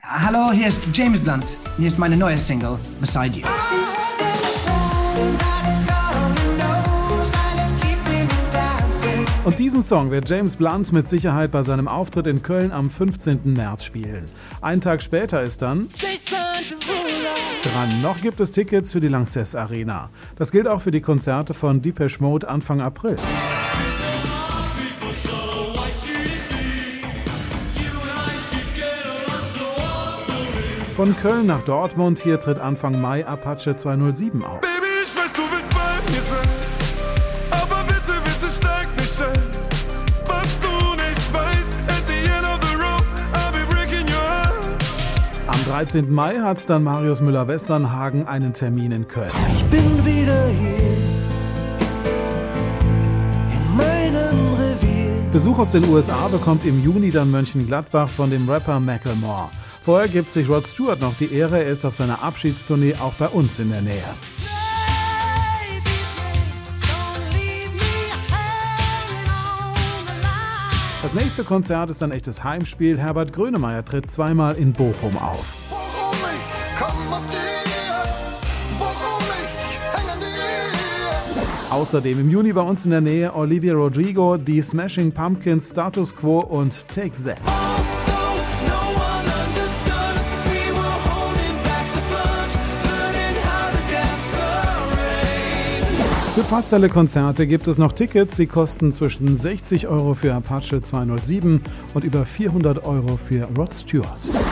Hallo, hier ist James Blunt. Hier ist meine neue Single, Beside You. Und diesen Song wird James Blunt mit Sicherheit bei seinem Auftritt in Köln am 15. März spielen. Einen Tag später ist dann dran. Noch gibt es Tickets für die Lanxess Arena. Das gilt auch für die Konzerte von Depeche Mode Anfang April. Von Köln nach Dortmund, hier tritt Anfang Mai Apache 207 auf. Baby, ich weiß, du willst bei mir sein, aber bitte, bitte steig nicht ein. Was du nicht weißt, at the end of the rope, I'll be breaking your heart. Am 13. Mai hat dann Marius Müller-Westernhagen einen Termin in Köln. Ich bin wieder hier in meinem Revier. Besuch aus den USA bekommt im Juni dann Mönchengladbach von dem Rapper Macklemore. Vorher gibt sich Rod Stewart noch die Ehre, er ist auf seiner Abschiedstournee auch bei uns in der Nähe. Das nächste Konzert ist ein echtes Heimspiel. Herbert Grönemeyer tritt zweimal in Bochum auf. Bochum, ich komm aus dir, Bochum, ich häng an dir. Außerdem im Juni bei uns in der Nähe Olivia Rodrigo, die Smashing Pumpkins, Status Quo und Take That. Für fast alle Konzerte gibt es noch Tickets. Sie kosten zwischen 60 € für Apache 207 und über 400 € für Rod Stewart.